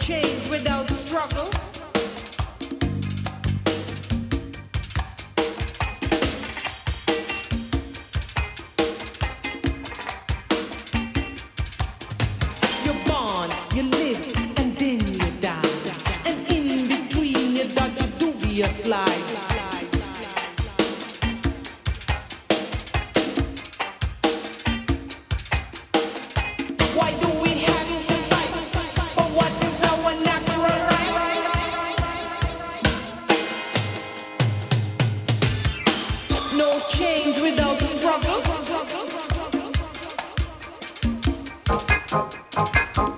change without struggle. You're born, you live, and then you die. And in between you dodge your dubious lives. Why do we have to fight for what is our natural right? No change without struggle.